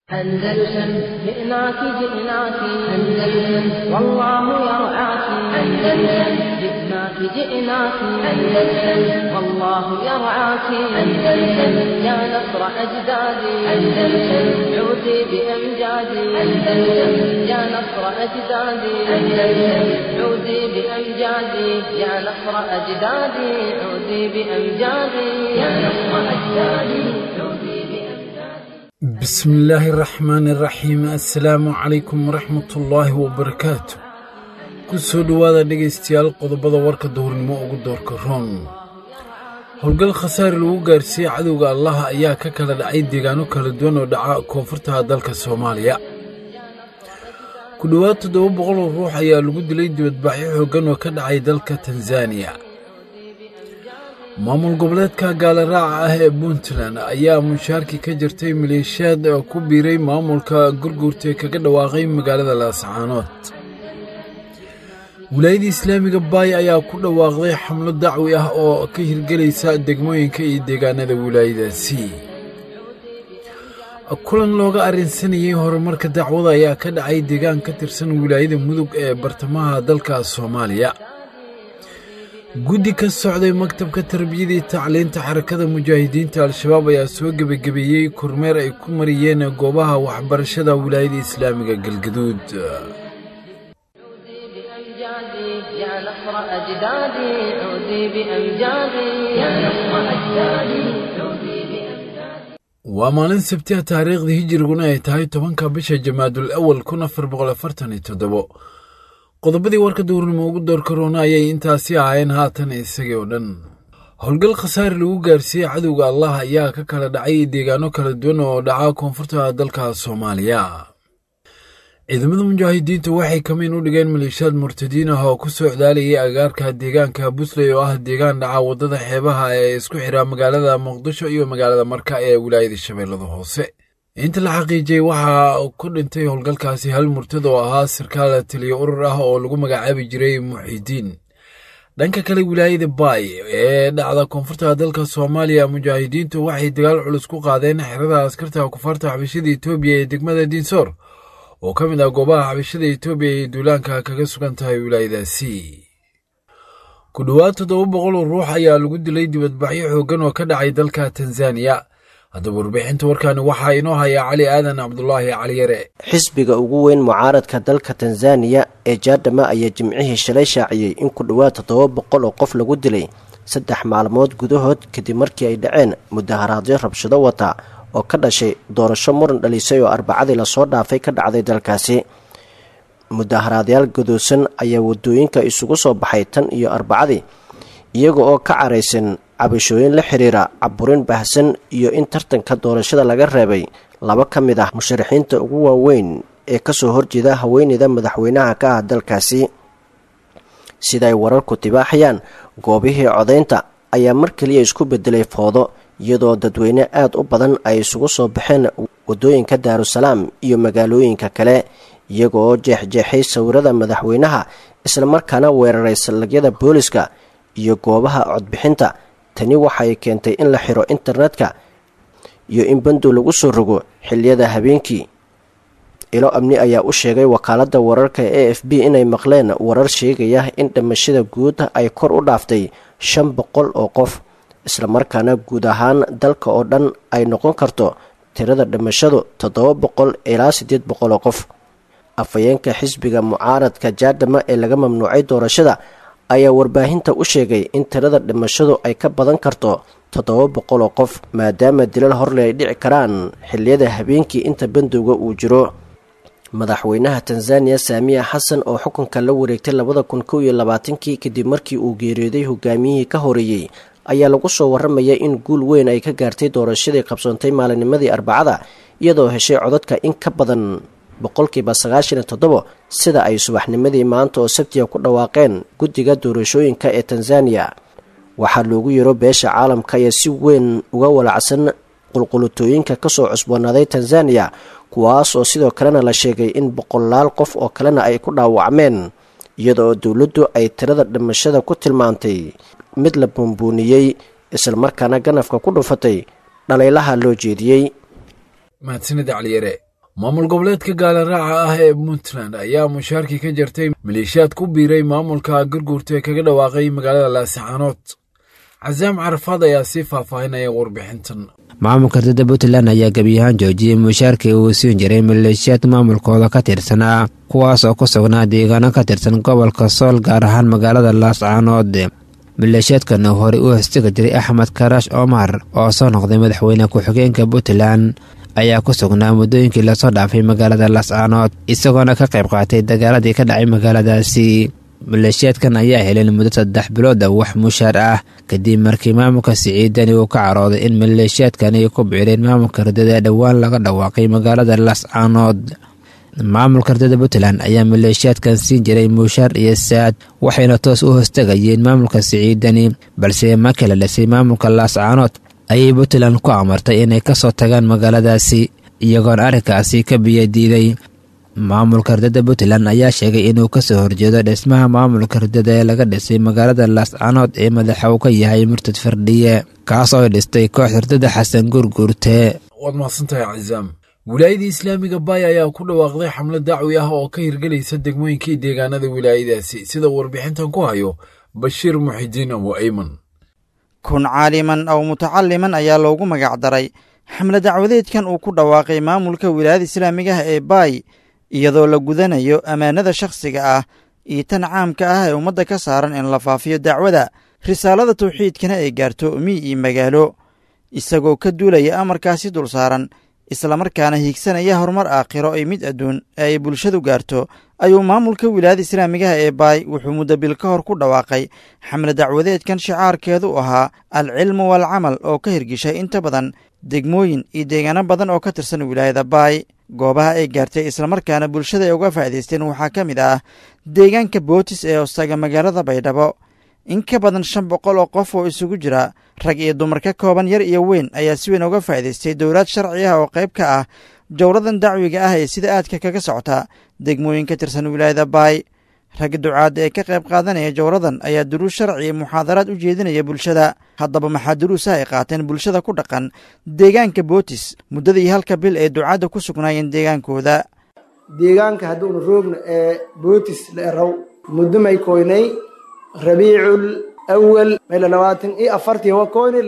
أندلسن جئناك جئناك أندلسن والله يرعاك أندلسن جئناك جئناك أندلسن والله يرعاك أندلسن يا نصر أجدادي أندلسن عودي بأمجادي أندلسن يا نصر أجدادي أندلسن عودي بأمجادي يا نصر أجدادي عودي بأمجادي يا نصر أجدادي عودي بسم الله الرحمن الرحيم السلام عليكم ورحمة الله وبركاته كسو دوادا دقيستيال قضبضا وركا دورنمو ugu doorka roon howlgal khasaar lagu gaarsiiyay cadowga Allah ayaa ka kala dhacay deegaano kala duwan oo dhaca koonfurta dalka Soomaaliya ku dhawaad 700 ruux ayaa lagu dilay dibadbaxyo xooggan oo ka dhacay dalka Tanzania maamul goboleedka Gaalraaca ah ee Puntland ayaa mushaarki ka jirtay maleeshiyad ku biiray maamulka gurgurta kaga dhawaaqay magaalada Laascaanood wilaayada Islaamiga Baay ayaa ku dhawaaqday xamlo dacwi ah oo ka hirgelaysa degmooyinka iyo deegaanada wilaayadaasi kulan looga arinsanayay horumarka dacwada ayaa ka dhacay deegaan ka tirsan wilaayada Mudug ee bartamaha dalka Soomaaliya guddi ka socday maktabka tarbiyada iyo tacliinta xarakada mujaahidiinta al-shabaab ayaa soo gabagabeeyay kormeer ay ku mariyeen goobaha waxbarashada wilaayada Islaamiga Galgaduud يا نصر أجدادي عودي بأمجادي يا نصر أجدادي عودي بأمجادي ومالين سبتها تاريخ ذي هجرقنا يتهاي طبانك بشا جماد الأول كنا فربغل فرتني تدبو qodobadii warka duurnimo ugu door corona ayay intaasi ahayn haatan isagoo dhan howlgal khasaar lagu gaarsiiyay cadowga Allah ayaa ka kala dhacay deegaano kala duwan oo dhaca koonfurta dalka Soomaaliya ciidamada mujaahidiintu waxay kameen u dhigeen maleeshiyad murtadiin ah oo ku socdaalayay agaarka deegaanka Busley oo ah deegaan dhaca wadada xeebaha ee isku xira magaalada Muqdisho iyo magaalada Marka ee wilaayada Shabeellada Hoose inta la xaqiijiyay waxa ku dhintay howlgalkaasi hal murtad oo ahaa sarkaal taliye urur ah oo lagu magacaabi jiray Muxidiin dhanka kale wilaayada Baay ee dhacda koonfurta dalka Soomaaliya mujaahidiintu waxay dagaal culus ku qaadeen xirada askarta kufaarta xabashida Itoobiya ee degmada Dinsoor oo ka mid ah goobaha xabashida Itoobiya ee duulaanka kaga sugan tahay wilaayadaasi ku dhawaad 700 ruux ayaa lagu dilay dibadbaxyo xooggan oo ka dhacay dalka Tanzania hadda warbixinta warkaan waxa inoo haya Cali Aadan Cabdullaahi Cali Yare xisbiga ugu weyn mucaaradka dalka Tanzania ee Jadama ayaa jimcihii shalay shaaciyay in ku dhawaad 700 oo qof lagu dilay 3 maalmood gudahood kadib markii ay dhaceen mudaharaadyo rabshado wata oo ka dhashay doorasho muran dhalisay oo Arbacadii la soo dhaafay ka dhacday dalkaasi mudaharaadyaal godoosan ayaa wadooyinka isugu soo baxay tan iyo Arbacadii iyaga oo ka careysan cabashooyin la xiriira caburin baahsan iyo in tartanka doorashada laga reebay laba ka mid ah musharaxiinta ugu waaweyn ee ka soo horjeeda haweeneyda madaxweynaha ka ah dalkaasi sida ay wararku tibaaxayaan goobihii codeynta ayaa mar kaliya isku bedelay foodo iyadoo dadweyne aad u badan ay isugu soo baxeen wadooyinka Daarusalaam iyo magaalooyinka kale iyaga oo jeexjeexay sawirada madaxweynaha isla markaana weeraray salagyada booliska iyo goobaha codbixinta tani waxay keentay in la xiro internetka iyo in bandu lagu soo rogo xilliyada habeenkii ilo amni ayaa u sheegay wakaaladda wararka AFP inay maqleen warar sheegaya in dhimashada guud ay kor u dhaaftay 500 oo qof isla markaana guud ahaan dalka oo dhan ay noqon karto tirada dhimashadu 700 ilaa 800 oo qof afayeenka xisbiga mucaaradka Jadama ee laga mamnuucay doorashada ayaa warbaahinta u sheegay in tirada dhimashadu ay ka badan karto 700 oo qof maadaama dilal horle ay dhici karaan xilliyada habeenkii inta bandowga uu jiro madaxweynaha Tanzania Samia Hassan oo xukunka la wareegtay 2021 kadib markii uu geeriyooday hogaamiyihii ka horeeyay ayaa lagu soo waramayaa in guul weyn ay ka gaartay doorashadii qabsoontay maalinimadii Arbacada iyadoo heshay codadka in ka badan 97% sida ay subaxnimadii maanta oo Sabti ku dhawaaqeen guddiga doorashooyinka ee Tanzania waxa loogu yiro beesha caalamka ee si weyn uga walacsan qulqulutooyinka ka soo cusboonaaday Tanzania kuwaas oo sidoo kalena la sheegay in 100 qof oo kalena ay ku dhaawacmeen iyadoo dawladdu ay tirada dhimashada ku tilmaantay mid la bumbuuniyay isla markaana ganafka ku dhufatay dhalaylaha loo jeediyay mahadsanid Cali Yare maamul goboleedka gaalaraaca ah ee puntland ayaa mushaarkii ka jartay maleeshiyaad ku biiray maamulka garguurta ee kaga dhawaaqay magaalada laascaanood casaam carafaad ayaa sii faahfaahinaya warbixintan maamulka ardada puntland ayaa gebi ahaan joojiyey mushaarkii uu siin jiray maleeshiyaad maamulkooda ka tirsanaa kuwaas oo ku sugnaa deegaano ka tirsan gobolka sool gaar ahaan magaalada laascaanood maleeshiyaadkan oo horey u hostegi jiray axmed karaash omar oo soo noqday madaxweyne ku-xigeenka puntland ayaa ku sugnaa muddooyinkii lasoo dhaafay magaalada laascaanood isagoona ka qayb qaatay dagaaladii ka dhacay magaaladaasi maleeshiyaadkan ayaa heleen muddo 3 bilood wax mushaar ah kadib markii maamulka siciidani uu ka carooday in maleeshiyaadkani ay ku biireen maamulka ardada dhowaan laga dhawaaqay magaalada laascaanood maamulka ardada puntland ayaa maleeshiyaadkan siin jiray mushaar iyo saad waxayna toos u hoostagayeen maamulka siciidani balse markii la dhisay maamulka laascaanood ayay puntland ku amartay inay kasoo tagaan magaaladaasi iyagoon arrinkaasi ka biyadiiday maamulka ardada puntland ayaa sheegay inuu kasoo horjeedo dhismaha maamulka ardada ee laga dhisay magaalada laascaanood ee madaxa uu ka yahay murtad firdhiye kaas oo dhistay koox ardada xasan gurguurte waad mahadsantahay casaam wilaayadii islaamiga baay ayaa ku dhawaaqday xamlad dacwi ah oo ka hirgelaysa degmooyinkii deegaanada wilaayadaasi sida warbixintan ku hayo bashiir muxidiin abu ayman kun caaliman aw mutacaliman ayaa loogu magac daray xamlad dacwadeedkan uu ku dhawaaqay maamulka wilaayada islaamiga ah ee baay iyadoo la gudanayo ammaanada shakhsiga ah iyo tan caamka ah ee ummadda ka saaran in la faafiyo dacwada risaalada tawxiidkana ay gaarto miy iyo magaalo isagoo ka duulaya amarkaasi dul saaran islamarkaana hiigsanaya horumar aakhiro ay mid adduun ee ay bulshadu gaarto ayuu maamulka wilaayada islaamigaha ee baay wuxuu muddo bil ka hor ku dhawaaqay xamle dacwadeedkan shicaarkeedu ahaa alcilmu waalcamal oo ka hirgishay inta badan degmooyin iyo deegaano badan oo ka tirsan wilaayada baay goobaha ay gaartay islamarkaana bulshada ay uga faa'idaysteen waxaa ka mid ah deegaanka bootis ee hoostaga magaalada baydhabo in ka badan 500 oo qof oo isugu jira rag iyo dumar ka kooban yar iyo weyn ayaa si weyn uga faa'idaystay dowlad sharci ah oo qayb ka ah jawradan dacwiga ah ee sida aadka kaga socota degmooyin ka tirsan wilaayada baay rag ducaadda ee ka qayb qaadanaya jawradan ayaa duruus sharci iyo muxaadaraad u jeedinaya bulshada haddaba maxaa duruusaha ay qaateen bulshada ku dhaqan deegaanka bootis muddadii 1 bil ee ducaadda ku sugnaayeen deegaankooda deegaanka hadduunu roogno ee bootis la eraw muddo may koynay rabiicul awal mayla 24 waa koynay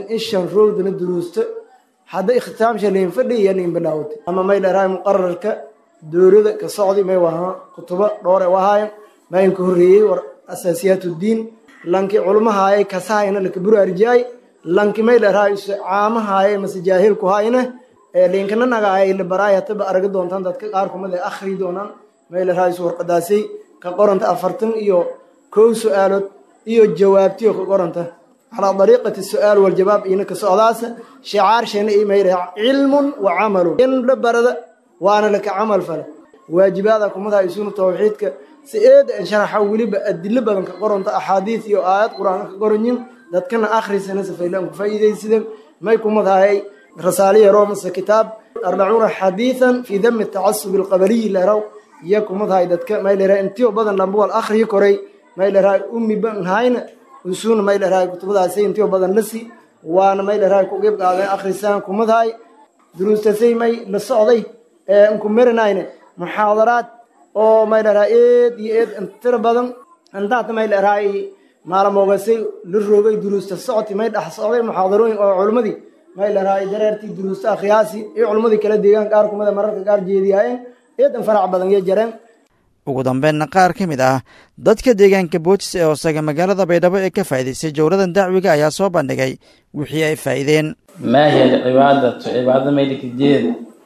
25 roogdana duruusta hadda ikhtisaamsha leen fadhiya nin bilawday ama mayla raay muqarrarka dowladda ka socday may waha kutuba dhowr wahaay may ku horreeyay war asaasiyaatu diin lanki culmaha ay ka saayna la kabur arjay lanki mayla raay caamaha ay masjaahil ku hayna ee linkana naga ay la baraayata ba arag doontaan dadka qaar kumada akhri doonaan mayla raay warqadaasay ka qoranta 40 iyo kow su'aalood iyo jawaabtiyo ka qoranta على طريقة السؤال والجواب إنك سؤالات شعار شيء إيميل علم وعمل إن لبرد وأنا لك عمل فلا واجباتكم ماذا يسون توحيدك سيد إن شاء الله حولي بأدل بدنك قرن أحاديث وآيات قرآن قرنين ذات كان آخر سنة فيلم فإذا يسلم ما يكون ماذا هي رسالة رومس كتاب 40 حديثا في ذم التعصب القبلي اللي رو يكون ماذا هي ذات ما يلرى أنتيو بدن لمبوا الآخر يكوري ما يلرى أمي بن هاين وسون ما يلرى كتبدا سينتيو بدن لسي وانا ما يلرى كوجب قاعدين آخر كمذاي دروس تسي ما للصعدي انكم مرناين محاضرات او ما يلرى ايد انتر بدن انت ما يلرى ما لموغسي للروغي دروس الصعدي ما يدحصدي محاضرين او علمدي ما يلرى دررتي دروس قياسي اي علمدي kala deegan qaar kumada mararka qaar jeediyeen eedan farac badan iyo jareen ugu dambeynna qaar ka mid ah dadka deegaanka bootis ee hoosaga magaalada baydhabo ee ka faa'iidaystay jawradan dacwiga ayaa soo bandhigay wixii ay faa'iideen ما هي العبادة؟ عبادة ميلك الدين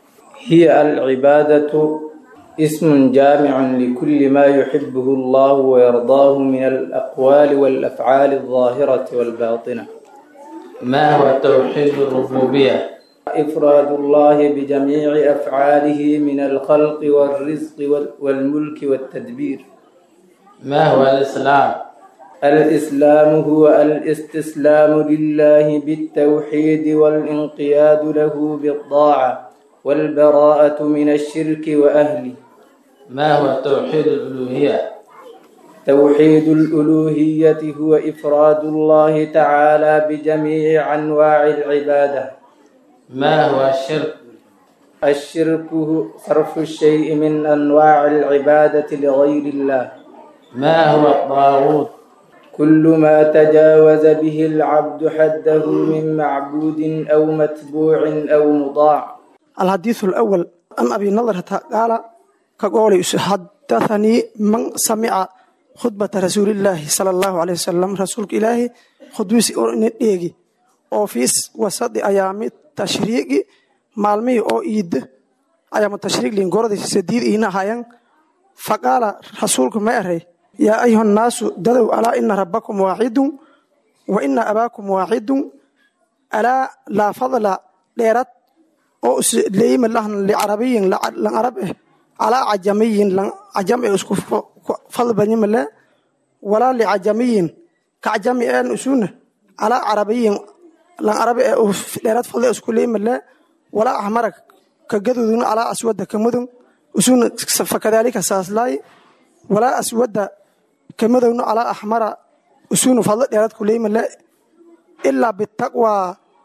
هي العبادة اسم جامع لكل ما يحبه الله ويرضاه من الأقوال والأفعال الظاهرة والباطنة. ما هو توحيد الربوبية؟ إفراد الله بجميع أفعاله من الخلق والرزق والملك والتدبير. ما هو الإسلام؟ الإسلام هو الاستسلام لله بالتوحيد والانقياد له بالطاعة والبراءة من الشرك وأهله. ما هو توحيد الألوهية؟ توحيد الألوهية هو إفراد الله تعالى بجميع أنواع العبادة. ما هو الشرك؟ الشرك صرف الشيء من أنواع العبادة لغير الله. ما هو الطاغوت؟ كل ما تجاوز به العبد حده من معبود أو متبوع أو مطاع. الحديث الأول عن أبي نضرة قال كقولي حدثني من سمع خطبة رسول الله صلى الله عليه وسلم رسولك إلهي خدوسي أورنيجي أوفيس وسط أيام التشريق مالمي أو إيد أيام التشريق لينقرض سديد إينا هايان فقال رسولك ما أري يا أيها الناس دلوا على إن ربكم واحد وإن أباكم واحد ألا لا فضل ليرت أو ليم الله لعربي لعربه على عجمي عجمي أسكف فضل بني ملا ولا لعجمي كعجمي أن أسونه على عربي لعربي ليرت فضل أسكولي ملا ولا أحمرك كجذذون على أسود كمدن أسون فكذلك أساس لاي ولا أسود كمدن على أحمر أسون فضل ليرت كلي ملا إلا بالتقوى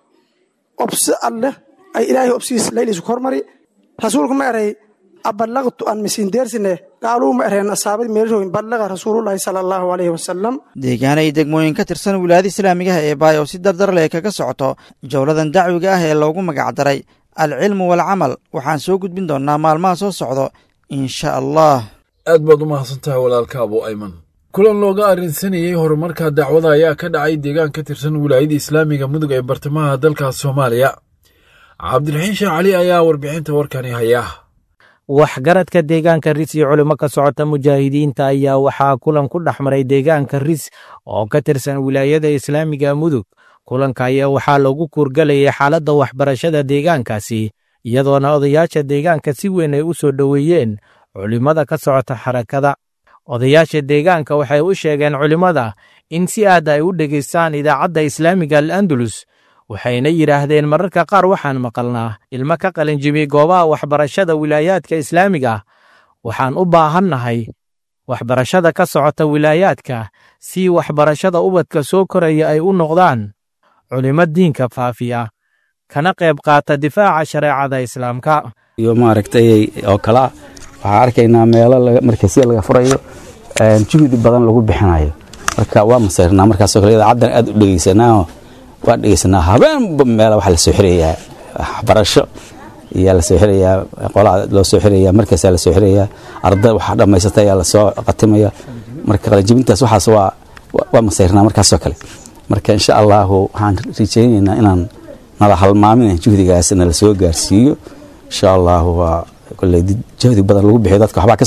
أبس الله أي إلهي أبسيس ليلي سكور مري رسولكم أري أبلغت أن مسين ديرسنه قالوا ما أرين أصحاب الميرجو بلغ رسول الله صلى الله عليه وسلم. deegaanay degmooyin ka tirsan wilaayada islaamiga ah ee Baay oo si dardar leh kaga socoto jawladan dacwiga ah ee loogu magac daray al-cilm wal amal waxaan soo gudbin doonaa maalmaha soo socdo insha Allah. aad baad u mahadsantahay walaalka Abu Ayman. kulan looga arrinsanayay horumarka dacwada ayaa ka dhacay deegaan ka tirsan wilaayada islaamiga mudug ee bartamaha dalka Soomaaliya. Cabdiraxiin Sheekh Cali ayaa warbixinta warkani haya. waxgaradka deegaanka Ris iyo culimo ka socota mujaahidiinta ayaa waxaa kulan ku dhexmaray deegaanka Ris oo ka tirsan wilaayada islaamiga mudug. kulanka ayaa waxaa lagu kurgalayay xaaladda waxbarashada deegaankaasi iyadoona odayaasha deegaanka si weyn ay u soo dhoweeyeen culimada ka socota xarakada. odayaasha deegaanka waxay u sheegeen culimada in si aad ay u dhegaystaan idaacadda islaamiga al-Andalus waxayna yiraahdeen mararka qaar waxaan maqalnaa ilmo ka qalinjibiyay goobaha waxbarashada wilaayaadka islaamiga waxaan u baahannahay waxbarashada ka socota wilaayaadka si waxbarashada ubadka soo koraya ay u noqdaan culimo diinka faafiya kana qayb qaata difaaca shareecada islaamka iyo maaragtay oo kala waxaan arkaynaa meelo markaysi laga furayo juhdi badan lagu bixinayo marka waa masayrnaa markaas oo kale idaacaddan aad u dhegeysanaa habeen meel wax la soo xirayaa waxbarasho iyo la soo xirayaa qolada loo soo xirayaa markaas la soo xirayaa arday waxa dhamaysatay la soo qatimaya marka qalajibintaas waxaas waa masayrnaa markaas oo kale marka insha Allah waxaan rajaynaynaa inaan nala halmaamin juhdigaasna la soo gaarsiiyo insha Allah waa kulli juhdi badan lagu bixiyo dadka waxba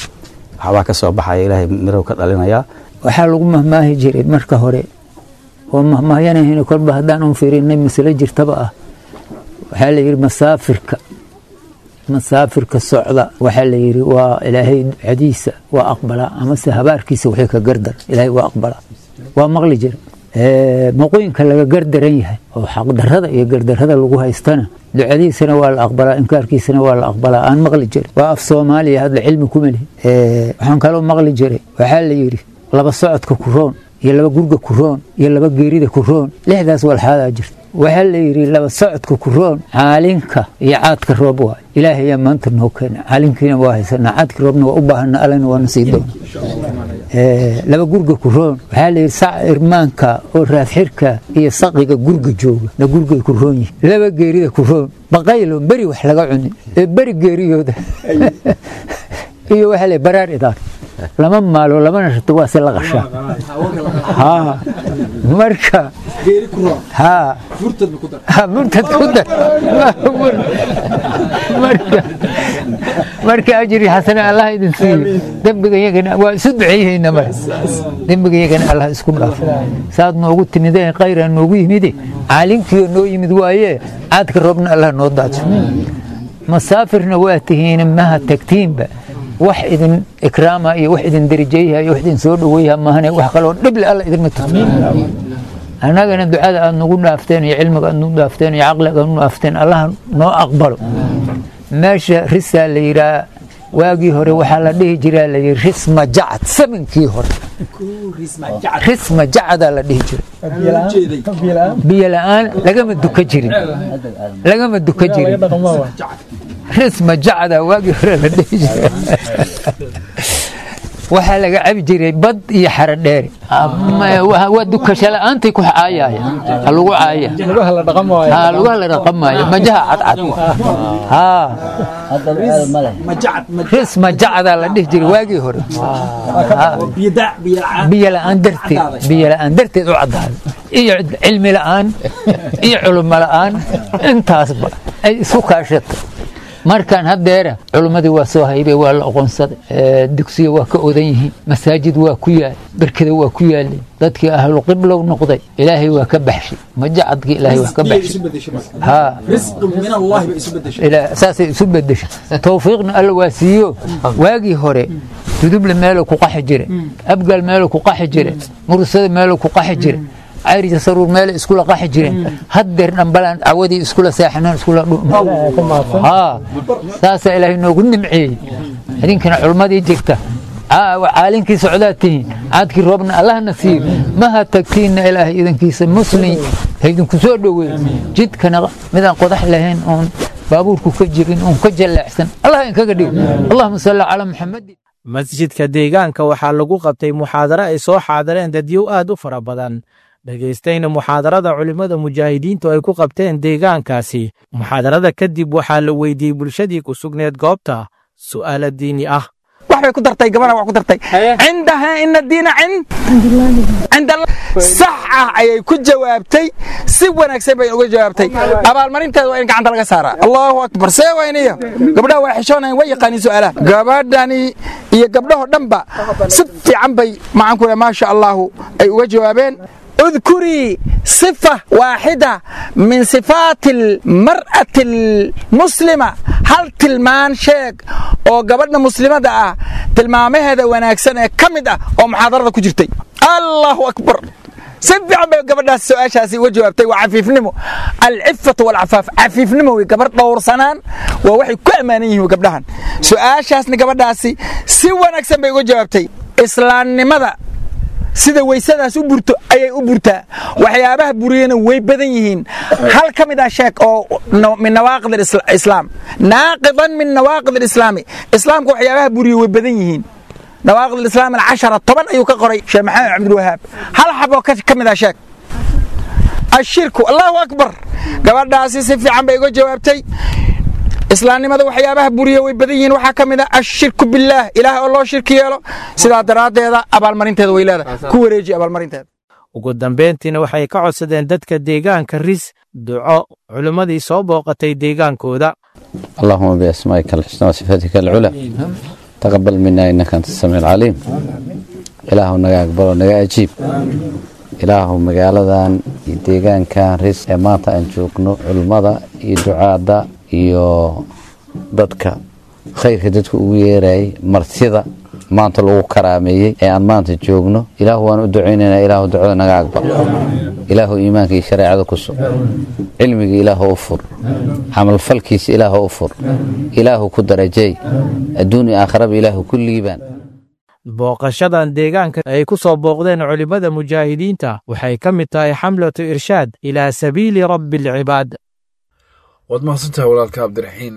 ka soo baxay Ilaahay mirow ka dhalinaya waxa lagu mahmaahi jiray marka hore oo mahmaahayna kolba hadaan u fiirinay mas'ala jirtaba ah waxa la yiri masaafirka socda waxa la yiri waa Ilaahay hadiisa waa aqbala ama habaarkiisa wixii ka gardar Ilaahay waa aqbala waa maqli jir maqooyinka laga gardaran yahay oo xaq darrada iyo gardarrada lagu haystana ducadiisana waa la aqbalaa inkaarkiisana waa la aqbalaa aan maqli jiray waa af Soomaaliya hadda cilmi ku mali waxaan kaloo maqli jiray waxa la yiri laba socodka ku roon iyo laba gurga ku roon iyo laba geerida ku roon lixdaas walxaada jirta waxa la yiri laba socodka ku roon caalinka iyo caadka roob waa Ilaahay ya maanta noo keen caalinkiina waa haysana caadka roobna waa u baahan alana waa nasiibo laba gurga ku roon waxa la yiri sac irmaanka oo raafxirka iyo saqiga gurga jooga la gurga ku roon laba geerida ku roon baqaylo bari wax laga cuni bari geeriyooda iyo waxa la baraar idaar lama maalo lama nashto waa si la qashaa marka geeri ku roon murtad ku dar marka ajri xasan Allah idin siiyo dambiga yagana waa isu duceeyayna mar dambiga yagana Allah isku dhaaf saad noogu timideen khayran noogu yimid caalinkiyo noo yimid waaye aadka roobna Allah noo daadsho masaafirna waa tihiin ma tagtiinba wax idin ikraama iyo wax idin darajeeyaha iyo wax idin soo dhaweeyaha maahane wax kale oo dhib Allah idin matamiin anagana ducada aad nagu dhaafteen iyo cilmiga aad nagu dhaafteen iyo aqliga aad nagu dhaafteen Allah noo aqbalo meesha risaal la yiraa waagii hore waxa la dhihi jiray la yiri risma jacad samankii hore risma jacada la dhihi jiray biyalaan lagama duka jirin ris majacda waagii hore la dhihi jiray waxaa laga cabi jiray bad iyo xara dheeri waa dukasho la'aantay ku caayaya lagu caaya lugaha la dhaqamaayo majaha cadcad ris majacda la dhihi jiray waagii hore biyo la'aan darteed u caddaaday iyo cilmi la'aan iyo culummo la'aan intaasba ay isu kaashatay markaan haddeera culummadii waa soo haybay waa la aqoonsaday dugsiga waa ka odan yihiin masaajid waa ku yaal barkada waa ku yaalay dadkii ahlu qiblow noqday ilaahay waa ka baxshay majacadkii ilaahay waa ka baxshay saasay isu bedeshay tawfiiqna alla waa siiyo waagii hore duduble meeluu ku qaxi jire abgaal meeluu ku qaxi jire mursada meeluu ku qaxi jire عارج صاروا مال إسكولا قاح جرين هدر نبلان عودي إسكولا ساحنان إسكولا ساسا إلهي إنه كنا معي هذين كان علماء يجكتا وعالين كي سعوداتين عاد كي ربنا الله نصيب ما هتكتين إلهي إذن كيس مسلم هيدن كسور دوي جد كان مذا قضح لهن أون بابور كجرين أون كجل أحسن الله إنك قدير اللهم صل على محمد masjidka deegaanka waxaa lagu qabtay muxaadaro ay soo xaadireen dadyow aad u fara badan dhageystayna muxaadarada culimmada mujaahidiintu ay ku qabteen deegaankaasi muxaadarada kadib waxaa la weydiiyey bulshadii ku sugneed goobta su'aalo diini ah waxbay ku dartay gabadha wax ku dartay cindaha ina diina cinda sax ah ayay ku jawaabtay si wanaagsan bay uga jawaabtay abaalmarinteeda waa in gacanta laga saaraa allahu akbar see waynayo gabdhaha waa xishoonayaan way yaqaaniin su'aalaha gabadhani iyo gabdhaho dhanba si fiican bay macankuna maasha allahu ay uga jawaabeen اذكري صفة واحدة من صفات المرأة المسلمة هل تلمان شيك او قبلنا مسلمة دا تلمامي هذا وناكسنة كمدة او محاضرة كجرتي الله أكبر سبع قبلنا السؤال شاسي وجوابتي وعفيف نمو العفة والعفاف عفيف نمو قبل طور سنان ووحي كأمانيه قبلها سؤال شاسني قبلنا سوى ناكسن بيوجوابتي إسلام نمذا sida weysadaas u burto ayay u burtaa waxyaabaha buriyana way badan yihiin hal kamid ah sheek oo min nawaaqid al-islam naaqidan min nawaaqid al-islam islaamku waxyaabaha buriyo way badan yihiin nawaaqid al-islam al-10 toban ayuu ka qoray sheekh maxamed abdul wahaab hal xabo kamid ah sheek ashirku allahu akbar gabadhaasi si fiican bay uga jawaabtay islaamnimada waxyaabaha buriyo way badan yihiin waxa kamid ah ashirku billah ilaah oo loo shirki yeelo sida daraadeeda abaalmarinteeda way leedahay ku wareeji abaalmarinteeda ugu dambeyntiina waxay ka codsadeen dadka deegaanka ris duco culimmadii soo booqatay deegaankooda allahumma bi asmaa'ika al-husna wa sifatika al-ula taqabbal minna innaka antas samiul alim ilaahu naga aqbalo naga ajiib ilaahu magaaladan iyo deegaankan ris ee maanta aan joogno culimada iyo ducaada iyo dadka khayrka dadku ugu yeeray martida maanta lagu karaameeyay ee aan maanta joogno ilaahu waan u duceynaynaa ilaahu ducada naga aqbal ilaahu iimaanka iyo shariicada ku soo cilmiga ilaahu u fur amal falkiisa ilaahu u fur ilaahu ku darajay adduunyo aakhiraba ilaahu ku liibaan booqashadan deegaanka ay ku soo booqdeen culimada mujaahidiinta waxay ka mid tahay xamlatu irshaad ilaa sabiili rabbil cibaad waad mahadsantahay walaalka cabdiraxiin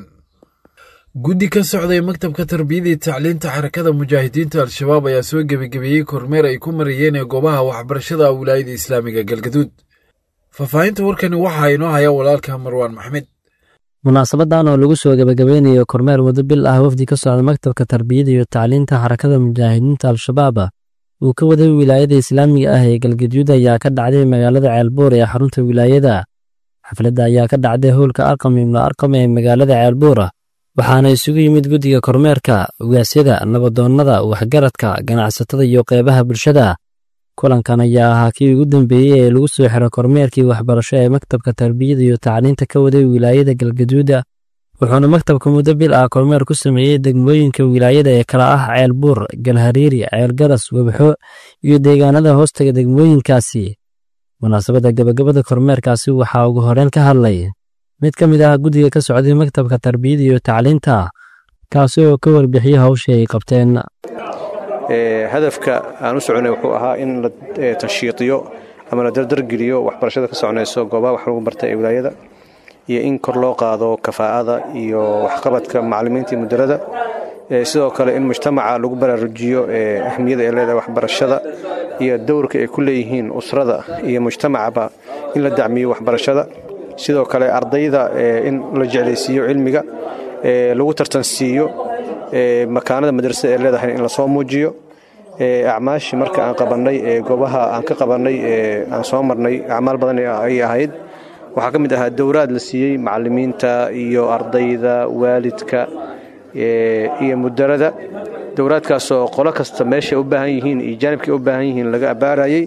guddi ka socday maktabka tarbiyada iyo tacliinta xarakada mujaahidiinta al-shabaab ayaa soo gebagabeeyey kormeer ay ku marayeen ee goobaha waxbarashada wilaayada islaamiga galgaduud faahfaahinta warkani waxaa inoo haya walaalka marwaan maxmed munaasabadan oo lagu soo gebagabeynayo kormeer wado bil ah wafdi ka socda maktabka tarbiyada iyo tacliinta xarakada mujaahidiinta al-shabaab uu ka waday wilaayada islaamiga ah ee galgaduud ayaa ka dhacday magaalada ceelbuur ee xarunta wilaayada xafladda ayaa ka dhacday howlka arqam ibnu arqam ee magaalada ceelbuura waxaana isugu yimid guddiga kormeerka ugaasyada nabadoonnada waxgaradka ganacsatada iyo qeybaha bulshada kulankan ayaa ahaa kii ugu dambeeyey ee lagu soo xiro kormeerkii waxbarasho ee maktabka tarbiyada iyo tacliinta ka waday wilaayada galgaduuda wuxuuna maktabka muddo bil ah kormeer ku sameeyey degmooyinka wilaayada ee kala ah ceelbuur galhariiri ceelgaras webxo iyo deegaanada hoostaga degmooyinkaasi munaasabadda gabagabada kormeerkaasi waxaa ugu horreyn ka hadlay mid ka mid ah guddiga ka socday maktabka tarbiyada iyo tacliinta kaasi oo ka warbixiyey hawshii ay qabteen hadafka aan u soconay wuxuu ahaa in la tanshiiqiyo ama la dardargeliyo waxbarashada ka soconayso goobaha wax lagu barta ee wilaayada iyo in kor loo qaado kafaa'ada iyo waxqabadka macallimiinta iyo mudarada sidoo kale in mujtamaca lagu baraarujiyo ahmiyada ay leedahay waxbarashada iyo dowrka ay ku leeyihiin usrada iyo mujtamacaba in la dacmiyo waxbarashada sidoo kale ardayda in la jeclaysiiyo cilmiga lagu tartansiiyo makaanada madrasada ay leedahay in la soo muujiyo acmaashii marka aan qabanay goobaha aan ka qabanay aan soo marnay acmaal badan ay ahayd waxaa ka mid ahaa dowraad la siiyey macallimiinta iyo ardayda waalidka iyo mudarada dowraadkaasoo qolo kasta meeshay u baahan yihiin iyo jaanibkay u baahan yihiin laga abaarayay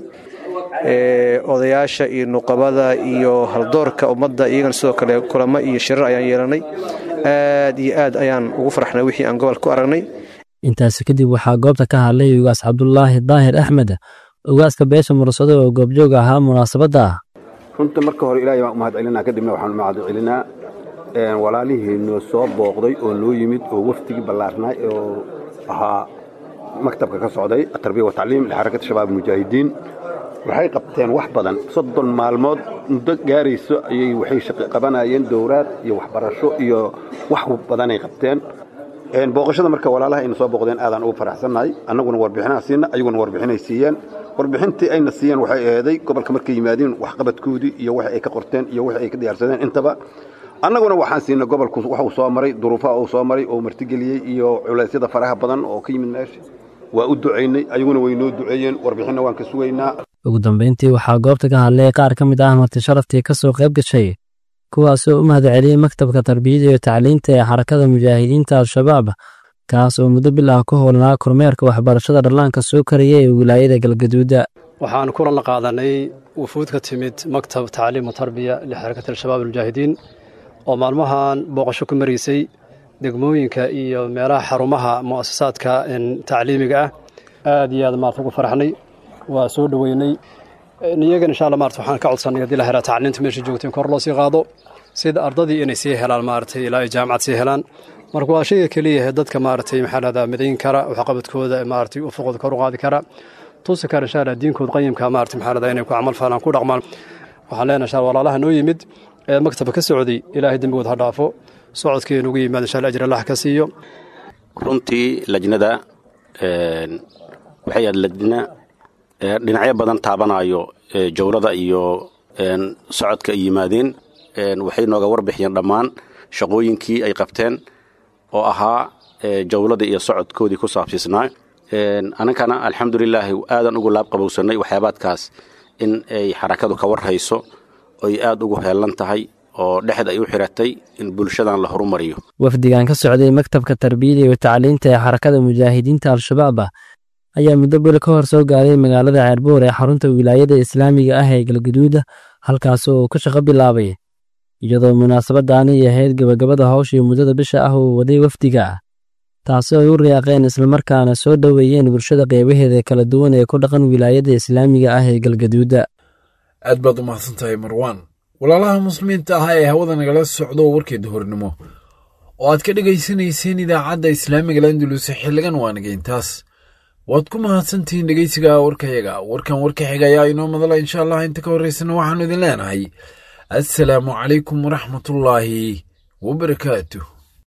odayaasha iyo nuqabada iyo haldoorka ummadda iyagana sidoo kale kulamo iyo shirar ayaan yeelanay aad iyo aad ayaan ugu faraxnay wixii aan gobolka ku aragnay intaasi kadib waxaa goobta ka hadlay ugaas cabdulaahi daahir axmed ugaaska beesha mursado oo goobjoog ahaa munaasabadda runta marka hore ilaahay baan u mahad celinaa kadibna waxaan u mahad celinaa walaalihii noo soo booqday oo noo yimid oo waftigii ballaarnay oo ahaa maktabka ka socday tarbiya wa tacliim lixarakada shabaab mujaahidiin waxay qabteen wax badan 30 maalmood muddo gaarayso ayay waxay shaqo qabanayeen dowraad iyo waxbarasho iyo wax badan ay qabteen booqashada marka walaalaha ay soo booqdeen aadan ugu faraxsanahay annaguna warbixinaha siina ayaguna warbixinay siiyeen warbixintii ayna siiyeen waxay ahayd gobolka markay yimaadeen wax qabadkoodii iyo wax ay ka qorteen iyo wax ay ka diyaarsadeen intaba annaguna waxaan siina gobolku waxa uu soo maray duruufaha uu soo maray oo martigeliyay iyo culeysyada faraha badan oo ka yimid meesha waa u duceynay ayaguna way noo duceeyeen warbixinna waan ka sugaynaa ugu dambeyntii waxaa goobta ka hadlay qaar ka mid ah marti sharaftii ka soo qayb gashay kuwaasoo u mahad celiyey maktabka tarbiyada iyo tacliinta ee xarakada mujaahidiinta al-shabaab kaas oo muddo bil ah ku howlanaa kormeerka waxbarashada dhallaanka soo karaya ee wilaayada galgaduuda waxaan kulan la qaadanay wufuud ka timid maktab tacliim wa tarbiya lixarakati al-shabaab al-mujaahidiin oo maalmahan booqasho ku maraysay degmooyinka iyo meelaha xarumaha mu'asasaadka tacliimiga ah aad iyo aad maarta ugu faraxnay waa soo dhoweynay iyagan insha Allah maarta waxaan ka codsanay hadii la helo tacliinta meesha joogteen kor loo sii qaado sida ardadii inay sii helaan maarta ilaa ay jaamacad sii helaan marka waa shay kaliya dadka maarta maxalada midayn kara waxa qabadkooda maarta u fuqad kor u qaadi kara tusi kara insha Allah diinkooda qayimka maarta maxalada inay ku amal faalan ku dhaqmaan waxaan leenahay insha Allah walaalaha noo yimid ee maktabka ka socday ilaahay dambigood ha dhaafo socodkeenu ugu yimaado insha Allah ajr Allah ka siiyo runtii lajnada waxay lajna dhinacyo badan taabanayo jawlada iyo socodka ay yimaadeen waxay nooga warbixiyeen dhammaan shaqooyinkii ay qabteen oo ahaa jawlada iyo socodkoodii ku saabsisnaa anankana alxamdulillaah aadan ugu laab qabowsanay waxyaabaadkaas in ay xarakadu ka warhayso oo ay aad ugu heelan tahay oo dhexda ay u xiratay in bulshadan la horumariyo wafdigan ka socday maktabka tarbiyada iyo tacliinta ee xarakada mujaahidiinta al-shabaab ayaa muddo bil ka hor soo gaaray magaalada Ceerboor ee xarunta wilaayada islaamiga ah ee Galgaduud halkaas oo ka shaqo bilaabay iyadoo munaasabadani ahayd gabagabada hawsha muddada bisha ah oo waday wafdiga taasoo ay u riyaaqeen isla markaana soo dhaweeyeen bulshada qeybaheeda kala duwan ee ku dhaqan wilaayada islaamiga ah ee Galgaduud aad baad u mahadsantahay Marwan walaalaha muslimiinta ah ee hawada nagala socdo warkeeda hornimo oo aad ka dhageysanayseen idaacadda islaamiga Landulus xilligan waanageyntaas waad ku mahadsantihiin dhegeysiga warkayaga warkan warka xigaya inoo madala insha Allah inta ka horeysana waxaanu idin leenahay assalaamu calaykum waraxmatullaahi wabarakaatuh